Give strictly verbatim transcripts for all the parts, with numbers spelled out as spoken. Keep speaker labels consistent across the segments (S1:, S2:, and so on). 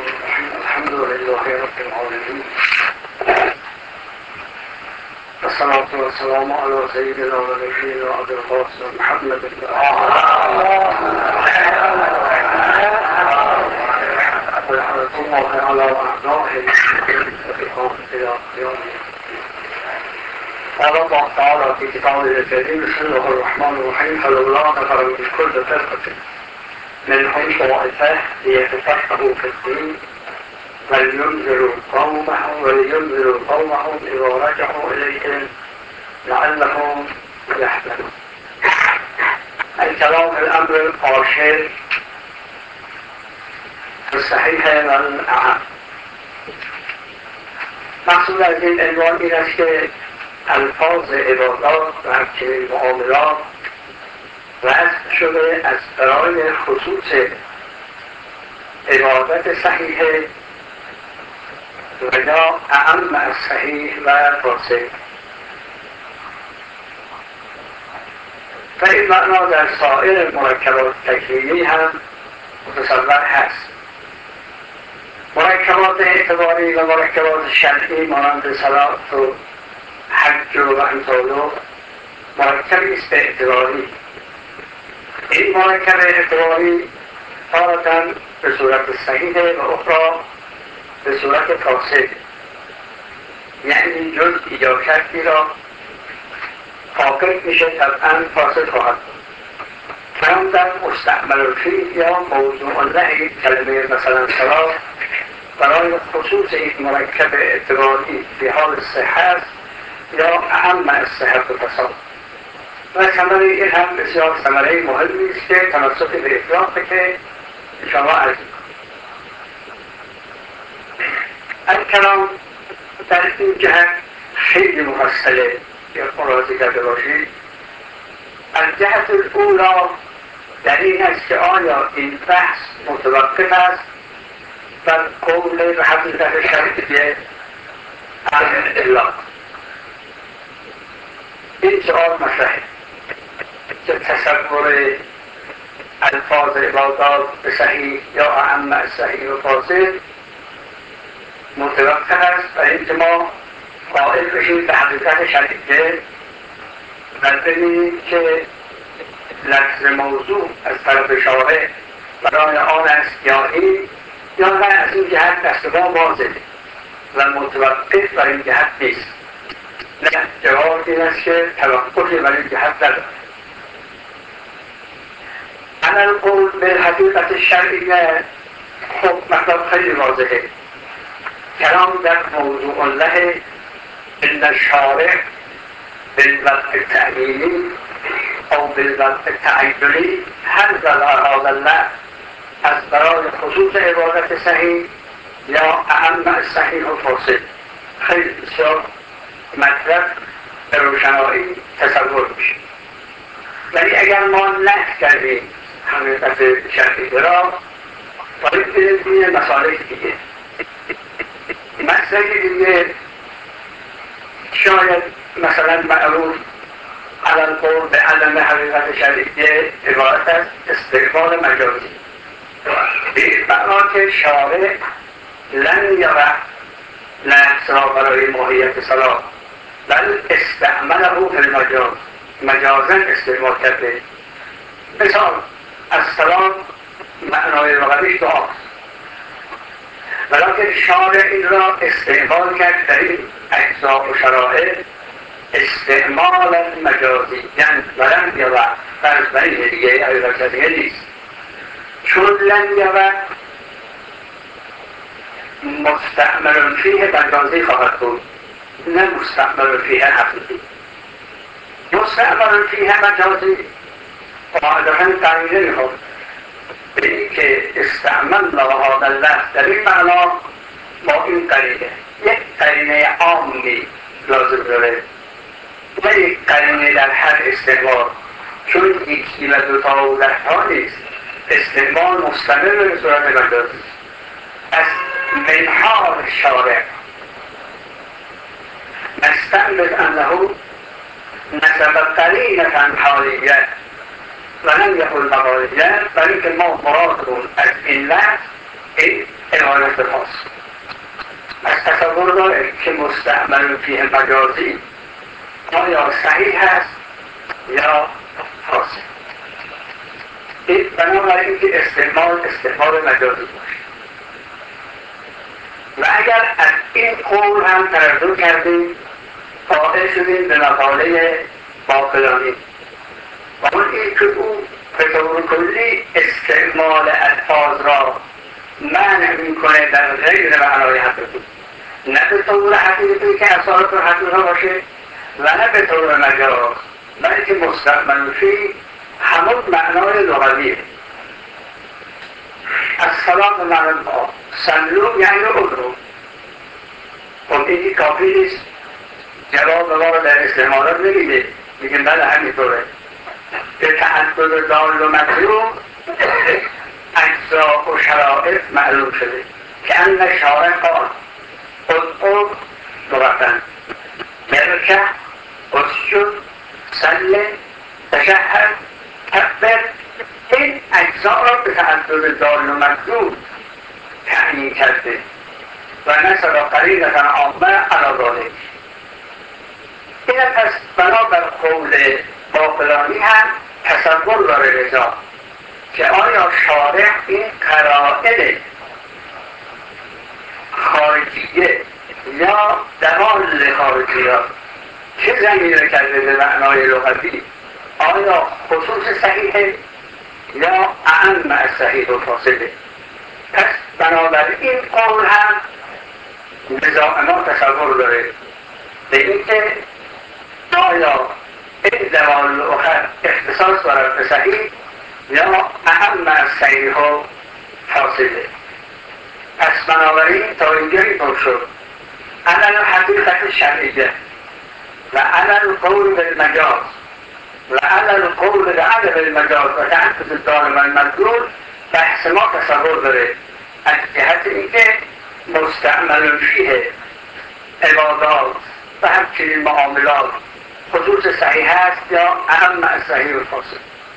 S1: الرحيم الحمد لله رب العالمين والصلاة والسلام على سيدنا ونبينا أبي القاسم محمد بن ورحمة الله على أعدائه وإقامة إلى قيام قال الله تعالى في كتابه الكريم بسم الله الرحمن الرحيم فلولا نفر من كل فرقة منهم طائفة ليتفقهوا في الدين ولينذروا قومهم ولينذروا قومهم إذا رجعوا إليهم لعلهم يحذرون. الكلام في الأمر القاشر الصحيح والأعم. مقصود از این عنوان این است که الفاظ عبادات و همچنین معاملات وضع شده از برای خصوص عبادت صحیحه و یا اعم از صحیح و فاسد. و این معنا در سایر مرکبات تکوینی هم متصور هست. مرکبات اعتباری و مرکبات شرعی مانند صلات و حج و امثال مرکبی است اعتباری. این مرکب اعتباری تارة به صورت صحیح و اخرى به صورت فاسد، یعنی جزئی یا شرطی را فاقد میشه طبعا فاسد خواهد کلام در مستعمل فیه یا موضوع له کلمه مثلا صلاة برای خصوص این مرکب اعتباری فی حال صحت یا اعم از صحت و فساد. و ثمره این هم بسیار ثمره مهمی است که تناسب به اطلاقه که شما از الکلام در این جهت خیلی مفصله که ملاحظه کرده باشید. از جهت الاولا در این است که آیا این بحث متوقف است بر قول و حقیقت شرعیه ام الا. این سؤال مطرحه که تصور الفاظ عبادات به صحیح یا اعم از صحیح و فاسد متوقف است و اینکه ما قائل بشیم به حقیقت شرعیه و ببینیم که لفظ موضوع از طرف شارع برای آن است یا این یا نه. از این جهت دست ما واضحه و متوقف بر این جهت نیست. نه، جواب این است که توقفی بر این جهت ندارد. انا القول به حقیقت شرعیه خب مطلب خیلی واضحه. کلام در موضوع له ان الشارع بالوضع التأمینی او بالوضع التعیینی هل هذا الله از برای خصوص عبادت صحیح یا اعم از صحیح و فاسد خیلی بسیار مطلب به روشنایی تصور میشه. ولی اگر ما نفی کردیم حقیقت شرعی را باید بریم روی مسائل دیگه. مسئله دیگه شاید مثلا معروف علی القول به عدم حقیقت شرعیه عبارت از استقبال مجازی. به این معنا که شارع لن یضع لفظ را برای ماهیت صلاة بل استعمله فی المجاز، مجازا استعمال کرده. مثال از صلاة معنای لغویش دعاست، ولیکن شارع این را استعمال کرد در این اجزا و شرائع استعمال مجازی، یعنی ولن یضع فرض بر این دیگه حقیقت دیگه نیست. چون لن یضع مستعمل فیه مجازی خواهد بود، نه مستعمل فیه حقیقی. مستعمل فیه مجازی قاعدتا تعیین نمیخواد به این که استعمل هذا اللفظ در این معنا با این قرینه یک قرینه عامی لازم داره و یک قرینه در هر استعمال، چون یکی و دوتا و دهتا نیست. استعمال مستمر به صورت مجازی. از منحال شارع نستنبط انه نسب قرینة حالیه و لم یکن مقالیه، برای که ما مرادمون از این لفظ این عبارت ماست. از تصور داره که مستعمل فیه مجازی آیا صحیح هست یا فاسد. این بنابراین که استعمال استعمال مجازی باشه. و اگر از این قول هم تردد کردیم قائل شدیم به مقاله باقلانی و اون این که او به طور کلی استعمال الفاظ را منع میکنه در غیر معنای حقیقی، نه به طور حقیقی که اصالت حقیقی باشه و نه به طور مجاز، بلکه مستعمل فی همون معنای لغویه. از سلام معنی سلو یعنی ادرو. خب اینی کافی نیست، جواب ما رو در استعمالات نمیده، میگه بله همینطوره. به تعدد دال و مطلوب اجزا و شرائط معلوم شده که ان شارع قال ادعو لغتن برکع اسجد سل تشهد کبر. این اجزا را به تعدد دال و مطلوب تعیین کرده و نصب قرینة عامه علی ذلک. این پس بنابر قول باقلانی هم تصور داره رضا که آیا شارع این قرائن خارجیه یا دلال خارجی را که زمینه کرده به معنای لغوی آیا خصوص صحیحه یا اعم از صحیح و فاسده. پس بنابراین قول هم رضا ما تصور داره به اینکه آیا این دلال اخر اختصاص دارد به صحیح یا اهم از صحیح و فاسده. پس بنابراین تا اینجا اینطور شد علل حقیقت شرعیه و علل قول بالمجاز و علل قول بعدم المجاز و تعدد دال و المدلول بحث ما تصور داره از جهت اینکه مستعمل فیه عبادات و همچنین معاملات خصوص صحیح هست یا اهم از صحیح و فاسد.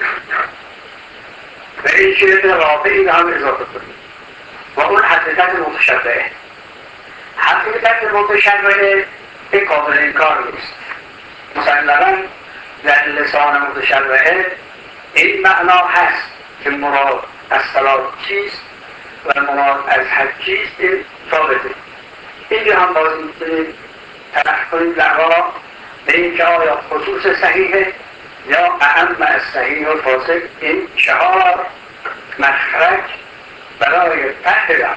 S1: و این شرط رابعی به هم اضافه کنیم و اون حقیقت متشبهه. حقیقت متشبهه این قابل انکار نیست. مسلماً در لسان متشبهه این معنا هست که مراد از صلاة چیست و مراد از حج چیست، این ثابته. این هم باز میتونیم طرح کنیم دعوا به این که آیا خصوص صحیحه یا اعم از صحیح و فاسد. این چهار مخرج برای طرح دعوا.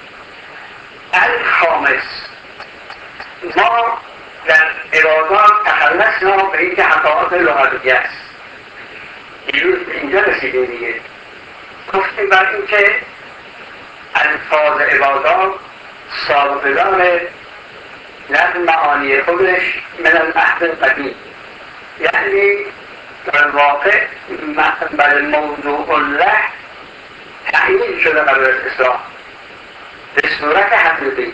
S1: الخامس، ما در ارادات تخلصنا به این که حقائق لغویه است. دیروز به اینجا رسیده دیگه گفتیم بر این که الفاظ عبادات سابقدار نظم معانی خودش من العهد القدیم، یعنی در واقع بر موضوع الله تعیین شده قبل از اسلام به صورت حقیقی.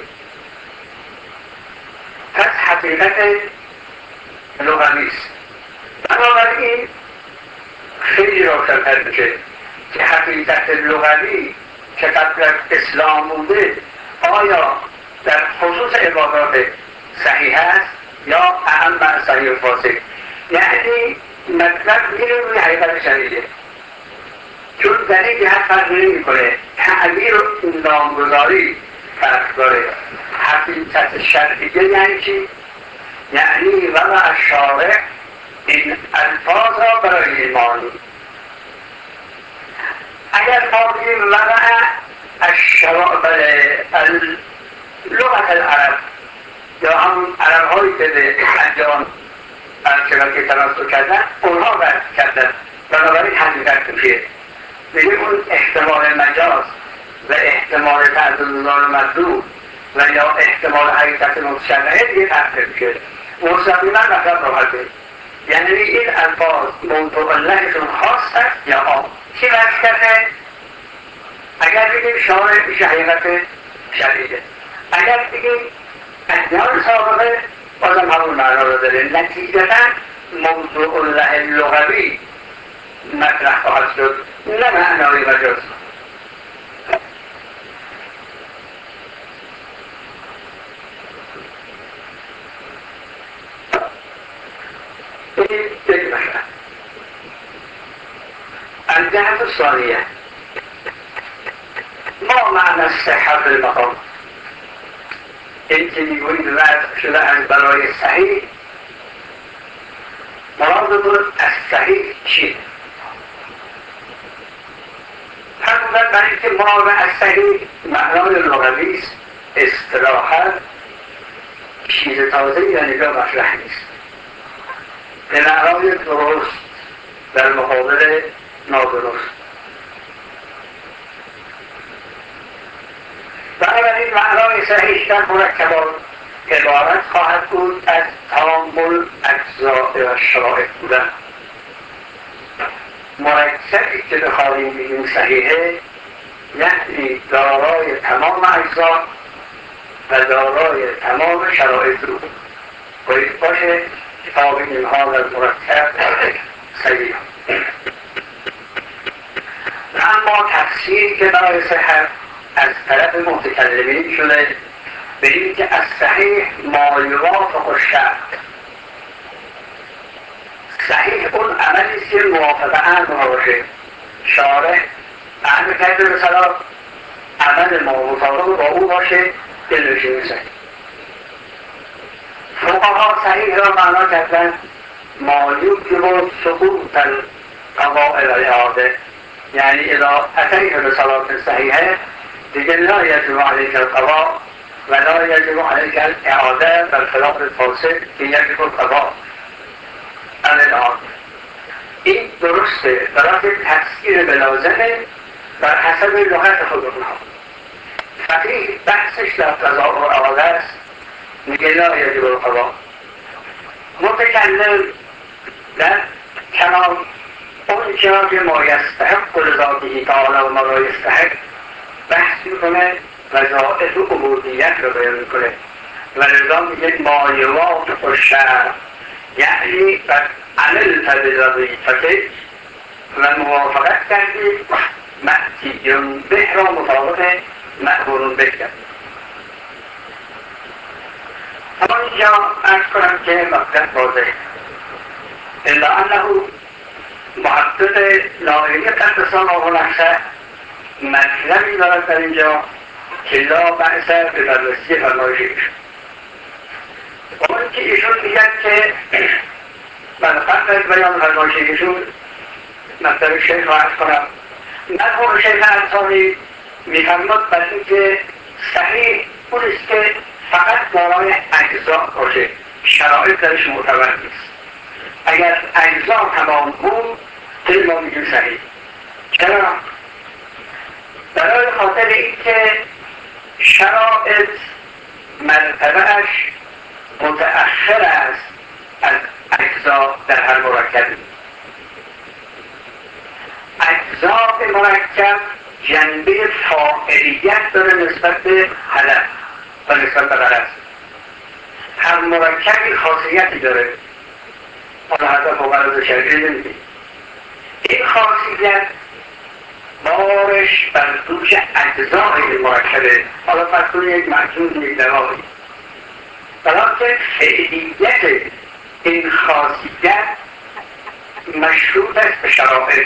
S1: پس حقیقت لغوی است. بنابراین خیلی روشن‌تر میشه که حقیقت لغوی که قبل از اسلام بوده آیا در خصوص عبادات صحیح است یا اهم از صحیح و فاسد. یعنی مطلب میره روی حقیقت شرعیه، چون در این جهت فرق نمی‌کنه تعبیر و نامگذاری فرق داره. حقیقت شرعیه یعنی چی؟ یعنی وضع شارع این الفاظ را برای این معانی. اگر ما بگیم وضع الشرع بله لغت العرب یا همون عرب هایی که به انجام انجام که تناسب کردن اونها وضع کردن، بنابراین حقیقت میشه. میگه اون احتمال مجاز و احتمال تعدد دال و مطلوب و یا احتمال حقیقت متشبهه دیگه تحقیق میشه. مستقیما مطلب راحته، یعنی این الفاظ موضوع اللهشون خاص است یا عام. کی وضع کرده؟ اگر بگیم شارع میشه حقیقت شرعیه، اگر بگیم ادیان سابقه بازم همون معنا رو داره. نتیجتا موضوع الله لغوی مطرح خواهد شد، نه معنای مجاز. الجهة الثانية ما معنى الصحة في المقام؟ انت میگویید وضع شده از برای صحیح، مرادتون از صحیح چیه؟ همونقدر برای اینکه مراد از صحیح معنای لغوی است، اصطلاحا چیز تازه یعنی جا مطرح نیست، به معنای درست در مقابل نادرست. بنابراین معنای صحیح در مرکبات عبارت خواهد بود از تعامل اجزاء و شرایط بودن. مرکبی که بخواهیم بگیم صحیحه یعنی دارای تمام اجزا و دارای تمام شرایط رو باید باشه تا بگیم حال از مرکب صحیح. اما تفسیر که برای صحت از طرف متکلمین شده به این که از صحیح ما یوافق الشرع، صحیح اون عملی است که موافق امر باشه. شارع امر کرده به صلاح، عمل ما مطابق با او باشه، دلنشینی صحیح. فقها صحیح را معنا کردن ما یوجب سقوط القضاء و الاعاده، یعنی اذا اتیت به صلاة صحیحه دیگه لا یجب علیک القضاء و لا یجب علیک الاعاده بر خلاف الفاسد که یجب القضاء الاعاده. این درسته، برای تفسیر بلازمه بر حسب لغت خود اونها. فقیه بحثش در قضاء و اعاده است، میگه لا یجب القضاء. متکلم در کلام اون چرا که ما یستحق لذاته تعالی و ما لا یستحق بحث میکنه، وظائف و عبودیت رو بیان میکنه و لذا میگه ما یوافق الشرع، یعنی بر عمل تبذیریفته و موافقت کردی مأتیون به را مطابق مأمورون به کرد. اما اینجا ارز کنم که مقصد واضح الا انه محقق نایمی قدسان و نقشه مطلبی دارد در اینجا که لا بأسه به بررسی فرمایشش. اون که ایشون میگن که من قبل از بیان فرمایششون مطلب شیخ را عرض کنم. مرحوم شیخ انصاری میفرماد بر اینکه صحیح اون است که فقط دارای اجزا باشه، شرایط درش معتبر نیست. اگر اجزا تمام بود دل ما میگیم صحیح. چرا؟ برای خاطر اینکه شرایط مرتبهش متأخر است از اجزا در هر مرکبی. اجزای مرکب جنبه فاعلیت داره نسبت به هدف و نسبت به غرض. هر مرکبی خاصیتی داره، حالا هدف و غرض شرعی نمیگه. این خاصیت بارش بر دوش اجزای مرکبه، حالا فرض یک محجوم یک دوامی، بلکه فعلیت این خاصیت مشروط است به شرایط.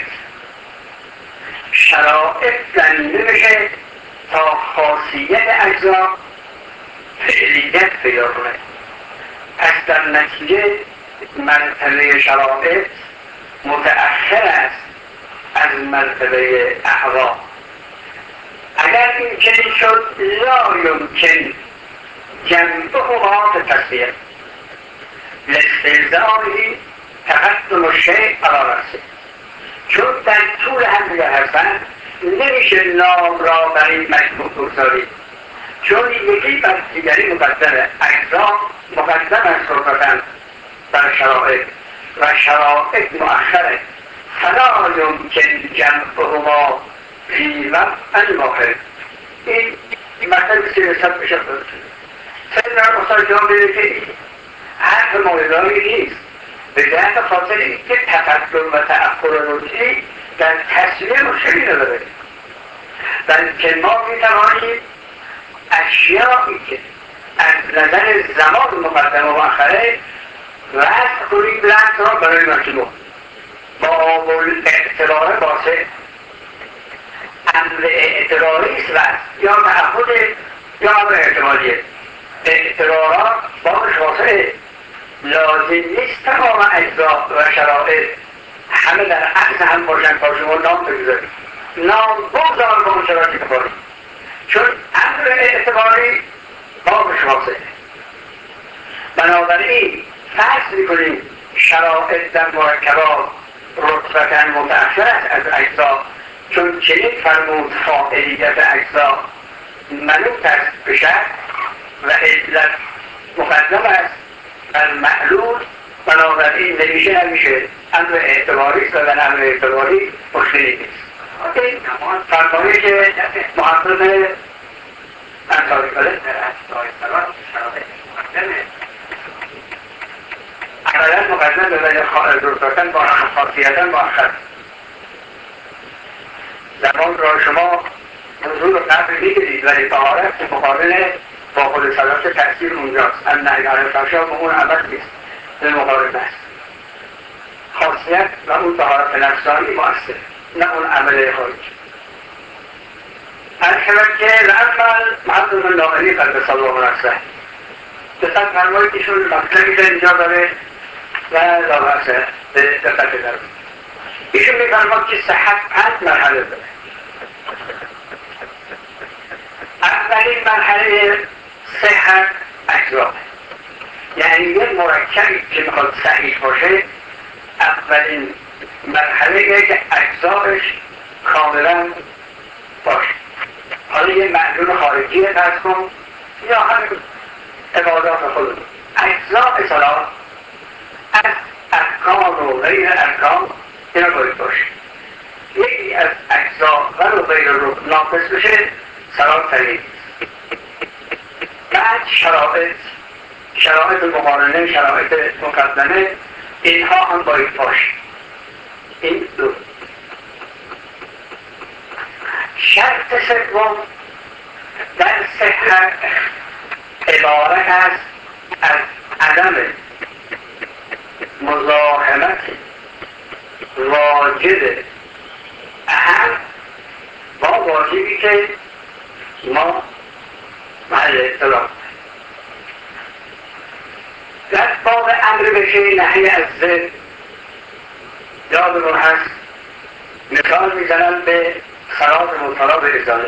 S1: شرایط زمینه بشه تا خاصیت اجزا فعلیت پیدا کنه. پس در نتیجه مرتبه شرایط متأخر است از مرتبه اعضا. اگر این چنین شد لا یمکن جنبهما به تصویر لاستلزامه تقدم الشیء علی رأسه، چون در طول هم دیگر هستن نمیشه نام را بر این مجموع بگذارید، چون یکی بر دیگری مقدمه. اجزا مقدم است صحبتاً بر شرایط و شرایط مؤخره. فلا یمکن جمعهما فی وضع واحد. این مطلب که رسد بشه سیدنا استاد جان بیده که حرف مایدانی نیست، به جهت خاطر اینکه تقدم و تأخر روزی در تصویر مشکلی نداره، بلکه ما میتوانیم اشیایی که از نظر زمان مقدمه و مؤخره وضع کنیم لحظه را برای مجموع. باب اعتبار باطل امر اعتباری است یا تعهد یا امر اعتباریه. اعتبارات بابش واسه لازم نیست تمام اجزا و شرایط همه در عکس هم باشن تا شما نام بگذارید، نام بگذار با اون شرایطی که باشید، چون امر اعتباری بابش واسه. بنابراین فرض میکنیم شرایط در مرکبات رتبتاً متأثر است از اجزا، چون چنین فرمود فاعلیت اجزا منوط است به شرط و علت مقدم است بر معلول. بنابراین نمیشه نمیشه امر اعتباری است و در امر اعتباری مشکلی نیست. این فرمایی که محقق انصاری کاله در اجزای سلام شرایط مقدمه عملا مقدم به ولی درستاتن با خاصیتا با آخر زمان را شما حضور قبل میگیرید ولی طهارت مقابل با خود صلات تأثیر اونجاست. ان نهی عن الفحشاء با اون عمل نیست، به مقابل است. خاصیت و اون طهارت نفسانی مؤثر، نه اون عمل خارج. الحمد که لعمل محمد الناقلی قدس الله نفسه دقت فرمایید ایشون مطلبی در اینجا داره و لا بأس به دقت داره. ایشون میفرماد که صحت پنج مرحله داره. اولین مرحله صحت اجزا، یعنی یک مرکبی که میخواد صحیح باشه اولین مرحله اینه که اجزایش کاملا باشه. حالا یه معلول خارجی فرض کن یا همین عبادات خود اجزای صلاح از ارکان و غیر ارکان اینا باید باشه. یکی از اجزا و غیر رو ناقص بشه صلاح صحیح. بعد شرایط شرایط مقارنه، شرایط مقدمه، اینها هم باید باشه. این دو. شرط سوم در صحت عبارت است از عدم مزاحمت واجب اهم با واجبی که ما محل اطلاع در باب امر بشه نهی از ضد یادمون هست. مثال میزنن به صلات مبتلا به ازاله،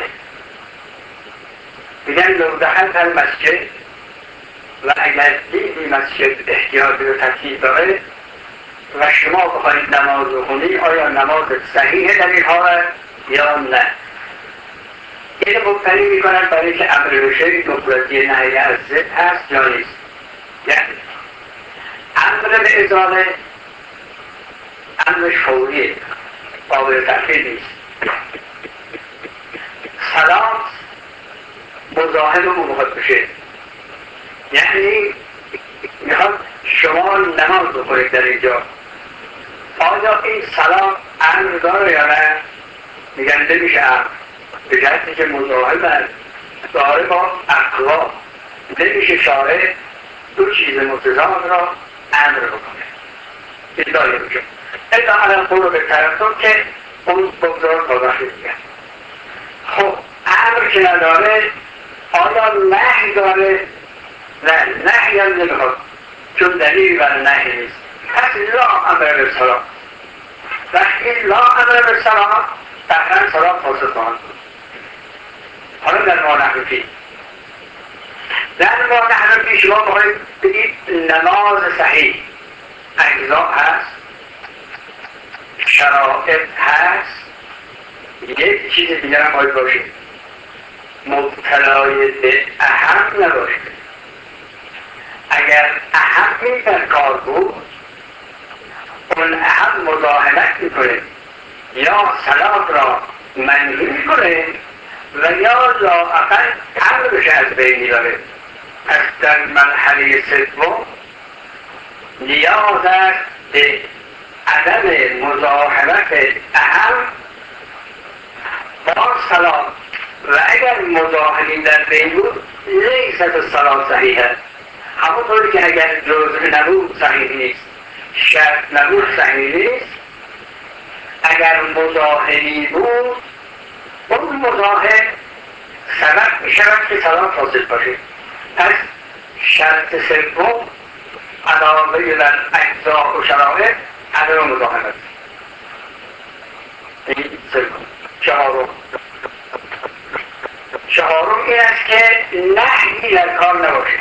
S1: میگن لو دخلت المسجد و اگر دیدی مسجد احتیاج به ترتیب داره و شما بخواهید نماز بخونی آیا نماز صحیح در این حالت یا نه؟ این مبتلی میکنن برای که امر بشه مفردی نهی از ضد هست یا نیست. یعنی امر به ازاله امرش فوریه، قابل تأخیر نیست. صلات مزاحم اون میخواد بشه، یعنی میخواد شما نماز بخورید در اینجا، آیا این صلات امر داره یا نه؟ میگن نمیشه امر، به جهتی که مزاحم داره با اقوا، نمیشه شارع دو چیز متضاد را امر بکنه. این داره میشه الا علم خود به طرفتون که اون بگذار تا وقتی میگن. خب امر که نداره آیا نهی داره؟ نه، نهی هم نمیخواد چون دلیل بر نهی نیست. پس لا امر به صلاح. وقتی لا امر به صلاح دقیقا صلاح فاسد خواهند بود. حالا در ما نحرفی در ما نحرفی شما باید بگید نماز صحیح اجزا هست، شرایط هست، یک چیز دیگر هم باید باشه، مبتلای به اهم نباشه. اگر اهمی در کار بود اون اهم مزاحمت میکنه یا صلات را منهی میکنه و یا لااقل امرش از بین میبره. پس در مرحله سوم نیاز است به عدم مزاحمت اهم با صلات و اگر مزاحمی در بین بود لیست صلات صحیحه. همونطوری که اگر جزء نبود صحیح نیست، شرط نبود صحیح نیست، اگر مزاحمی بود اون مزاحم سبب می شود که سلام فاسد باشه. پس شرط سوم علاوه بر اجزا و شرایط عدم مزاحمت. این سوم. چهارم چهارم این است که نهی در کار نباشه.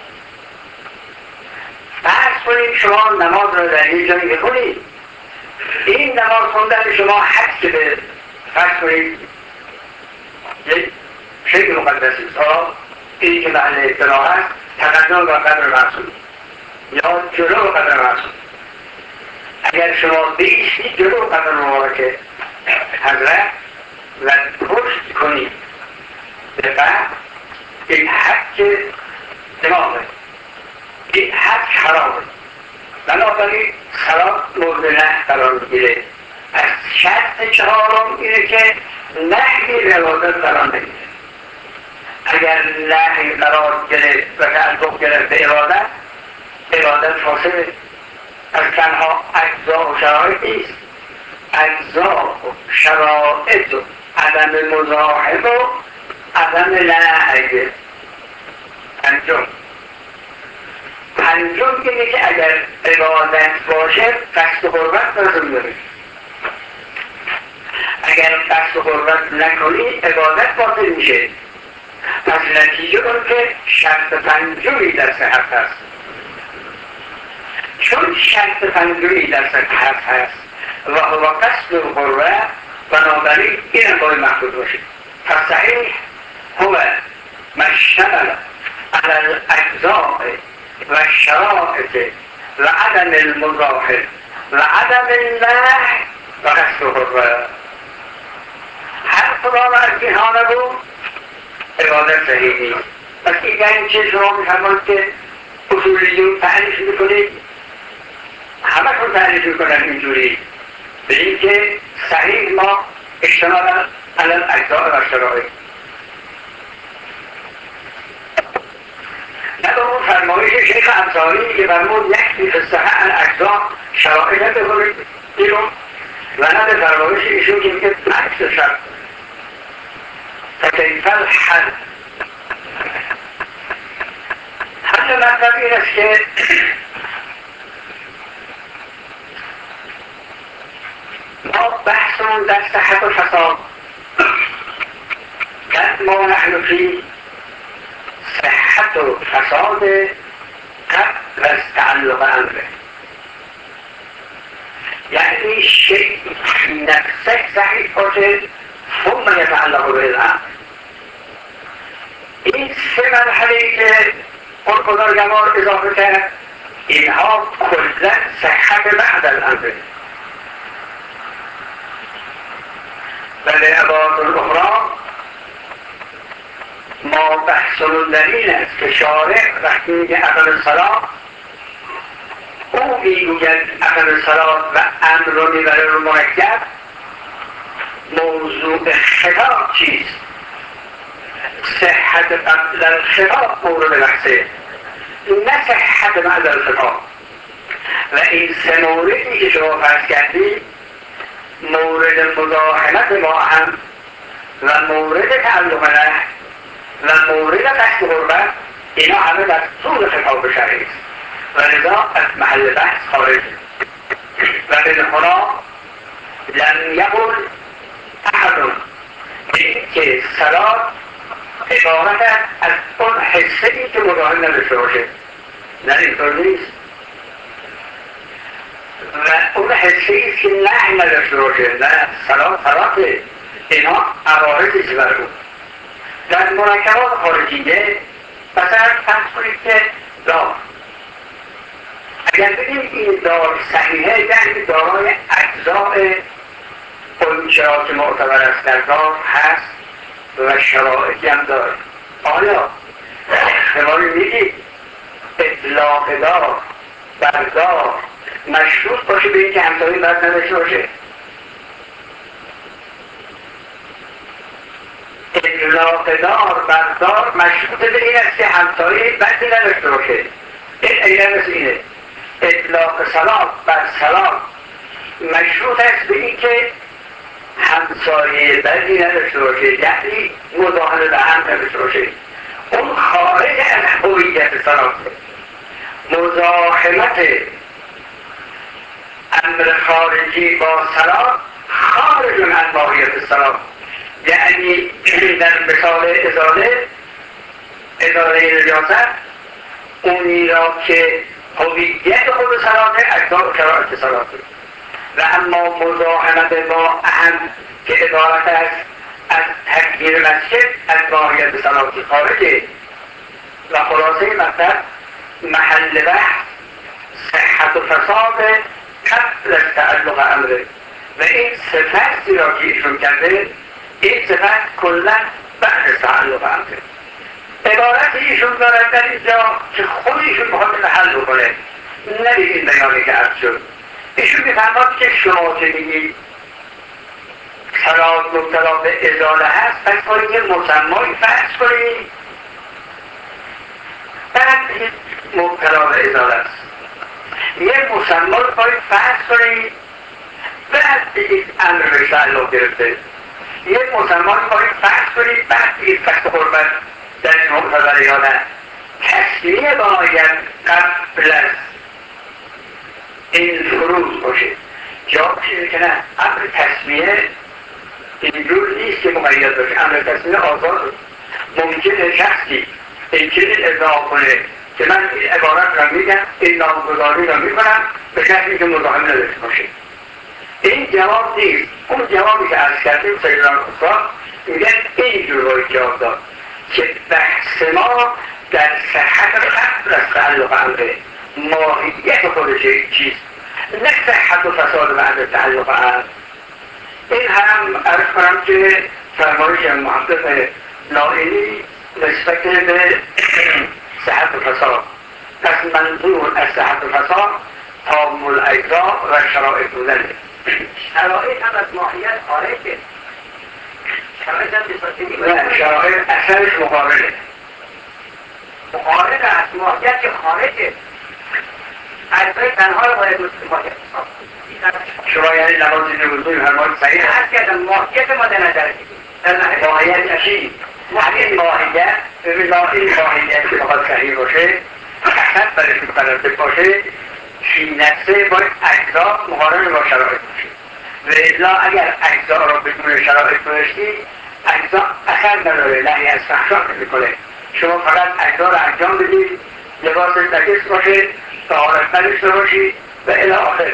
S1: فرض کنید شما نماز را در یک جایی بخونید، این نماز خوندن شما حد که به فرض کنید یک شکل مقدسی سا این که محل اطلاع هست تقدم و قدر محصول یا جلو و قدر محصول. اگر شما بیشتی جلو و قدر مبارک حضرت و پشت کنید به بعد این حد که دماغه، این حد حرامه، بنابراین صلات مورد نه قرار میگیره. از شرط چهارم اینه که نهی عبادت قرار نگیره. اگر نهی قرار گرفت و تعلق گرفت به عبادت، عبادت فاسده. از تنها اجزا و شرایط نیست، اجزا و شرایط و عدم مزاحم و عدم نهی. پنجم پنجم اینه که اگر عبادت باشه قصد قربت لازم داره. اگر قصد قربت نکنی عبادت باطل میشه. پس نتیجه اون که شرط پنجمی در صحت هست. چون شرط پنجمی در صحت هست و هو قصد قربت، بنابراین این باید محدود باشه. پس صحیح هو مشتمل على الاجزاء و شرائط و عدم المزاحم و عدم النهی و قصد قربت. هر خدا و از اینها نبود عبادت صحیح نیست. پس این یعنی چه شما میفرمایید که اصولیون تعریف میکنید، همه‌شون تعریف میکنن اینجوری به این که صحیح ما اشتمال علی الاجزاء و شرائط. نه به اون فرمایش شیخ انصاری که فرمود یکفی فی الصحة الاجزاء شرائط بکنید بیرون، و نه به فرمایش ایشون که میگه عکس شرط. فکیف الحل؟ حل مطلب این است که ما بحثمون در صحت و فساد، ما نحن فی صحت و فساد قبل از تعلق امره، یعنی شیء نفسه صحیح باشه ثم یتعلق به الامر. این سه مرحله که قرآن اضافه کرد اینها کلا صحت بعد الامر. بله عباد الاخرى ما بحثمون در این است که شارع وقتی میگه اقل الصلاة او میگوید اقل الصلاة و امر رو میبره رو مرکب. موضوع خطاب چیست؟ صحت قبل الخطاب مورد بحثه، نه صحت بعد الخطاب. و این سه موردی که شما فرض کردید، مورد مزاحمت ما هم و مورد تعلق نه و مورد قصد قربت، اینا همه در طول خطاب شرعی است و لذا از محل بحث خارج. و من هنا لم یقل احد این که صلات عبارت از اون حسه ای که مزاحم نداشته باشه، نه اینطور نیست. و اون حسه ای که نه نداشته باشه، نه صلات صلاته. اینا عوارضی که بر بود در مرکبات خارجیه. مثلا فرض کنید که دار، اگر بگیم این دار صحیحه یعنی دارای اجزاء اونچرا که معتبر است در دار هست و شرایطی هم داره. آیا شما میگید اطلاق دار بر دار مشروط باشه به این که همسایه بد نداشته باشه؟ اطلاق دار بر دار مشروط به این است که همسایه بدی نداشته باشه. این اگر مثل اینه اطلاق سلام بر سلام مشروط است به این که همسایه بدی نداشته باشه، یعنی مداهنه به هم نداشته باشه. اون خارج از هویت صلاح. مزاحمت امر خارجی با صلاح خارج از ماهیت صلاح. یعنی در مثال ازاله اداره نجاست، اونی را که هویت خود صلاحه اجزا و شرایط صلاحه، و اما مزاحمت با اهم که عبارت است از تغییر مسجد از ماهیت صلاحی خارجه. و خلاصه مطلب محل بحث صحت و فساد قبل از تعلق امره، و این صفتی را که ایشون کرده، این صفت کلا بعد از تعلق امره. عبارت ایشون دارد در اینجا که خودشون بخواد حل بکنه، نه این بیانی که عرض شد. ایشون میفرماد که شما که میگید صلاح مبتلا به ازاله هست، پس باید یه مسمایی فرض کنید، بعد مبتلا به ازاله است. یه مسمایی باید فرض کنید، بعد بگید امر به تعلق گرفته. یه مسمایی باید فرض کنید، بعد بگید فقط قربت در این مقتضا یا نه. تصمیه باید قبل از این فروض باشه. جا چیزی که نه، امر تصمیه اینجور نیست که مقید باشه. امر تصمیه آزاد ممکنه شخصی اینجوری ادعا کنه که من این عبارت را میگم، این نامگذاری را میکنم به کسی که مزاحم نداشته باشه. این جواب نیست. اون جوابی که عرض کردیم سیدان استاد میگن اینجور باید جواب داد که بحث ما در صحت قبل از تعلق امره، ماهیت خودش چیست، نه صحت و فساد بعد تعلق امر. این هم عرض کنم که فرمایش محقق نائینی نسبت به صحت و فساد. پس منظور از صحت و فساد تام الاجزا و شرایط بودن.
S2: شرایط هم از ماهیت خارجه. شرایط هم بساطگی
S1: نه، شرایط اثرش مقابله،
S2: مقابل از ماهیت که خارجه. اجزای تنها رو باید ماهیت
S1: شما یعنی نمازی نمازی فرمان صحیح
S2: هست که از ماهیت ما در نظر بگیریم.
S1: ماهیت چی؟ همین ماهیت، ببین این ماهیت که بخواد صحیح باشه، اصلا برای متناسب باشه، فی نفسه باید اجزا مقارن با شرایط باشه. و الا اگر اجزا را بدون شرایط باشی، اجزا اثر نداره، نهی از فحشا نمی‌کنه. شما فقط اجزا را انجام بدید، لباس نجس باشه، طهارت نداشته باشی و الی آخر.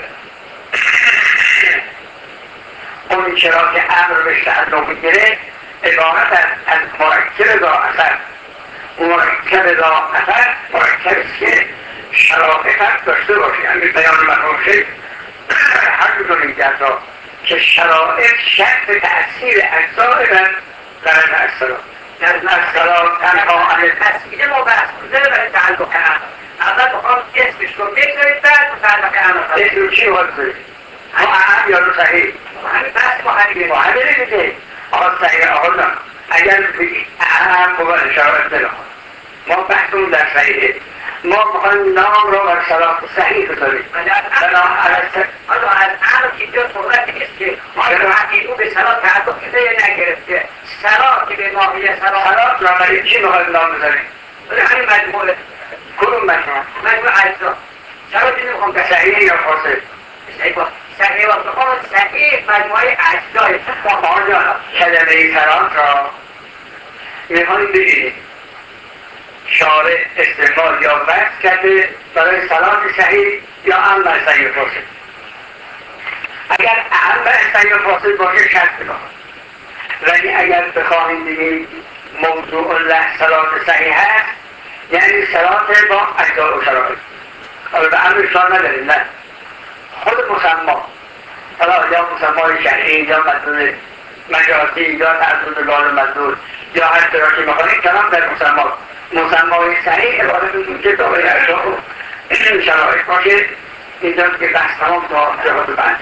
S1: اون چرا که امر به تعلق میگیره عبارت از مرکب را اثر. مرکب را اثر مرکب که شرایط داشته باشه. یعنی بیان مرحوم شیخ هر دو میگرد که شرایط شرط تأثیر اجزای در اثر در اثر تنها عن
S2: تصویر ما بحث کنده برای تعلق امر. اول بخوام اسمش رو بگذارید، بعد تعلق امر
S1: اسم چی باید بزارید؟ ما اهم یا رو صحیح؟
S2: همین بحث ما همین
S1: ما همین دیگه آقا صحیح آقا نه. اگر بگید اهم باید شرایط نگاه ما بحثمون در صحیحه. ما بخواهیم نام را بر صلاح صحیح بذاریم.
S2: حالا از امر که اینجا صحبت نیست که حالا حقیقو به صلاح تعلق کده یا نگرفته. صلاح که به ماهیت صلاح
S1: صلاح را برای چی بخواهیم نام بذاریم؟
S2: همین مجموعه
S1: کدوم مجموعه؟
S2: مجموعه اجزا. صلاح که نمیخوام که
S1: صحیح یا فاسد؟
S2: صحیح باست. صحیح باست. بخوام صحیح مجموعه اجزای
S1: آنجا کلمه صلاح را میخواهیم بگیریم. شارع استعمال یا وقت کرده برای صلاح صحیح یا امر صحیح و فاسد. اگر امر صحیح و فاسد باشه شرط بکنم، ولی اگر بخواهیم بگیم موضوع الله صلاح صحیح هست، یعنی صلاح با اجزا و شرایط. حالا به امر اشار نداریم، نه، خود مسما حالا یا مسمای شرعی یا مدلول مجازی یا تعدد لال مدلول یا هر طرح که میخوانیم کلام در مسما. مسمای صحیح عبارت این که داوری اجزا و شرایط باشه. اینجاست که بحث تمام تا جهاد بحث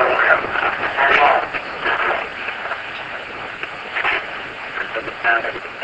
S1: است.